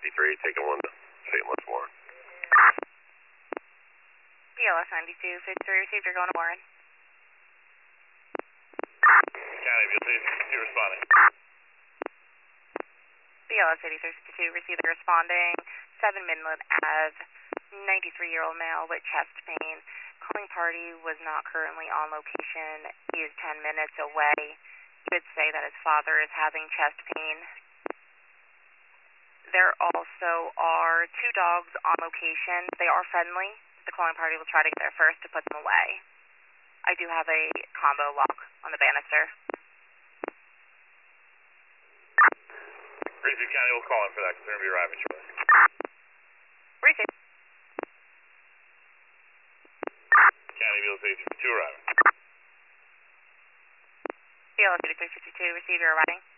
taking 1 to St. Louis Warren. BLS 9253, received, you're going to Warren. County, BLS 82 responding. BLS 8352, received, responding, 7 Midland Ave, 93-year-old male with chest pain. Calling party was not currently on location. He is 10 minutes away. He would say that his father is having chest pain. There also are 2 dogs on location. They are friendly. The calling party will try to get there first to put them away. I do have a combo lock on the banister. Received, County will call in for that. Concern will be arriving shortly. Received. County, BLS 82 arriving. BLS 8352, receive, you're arriving.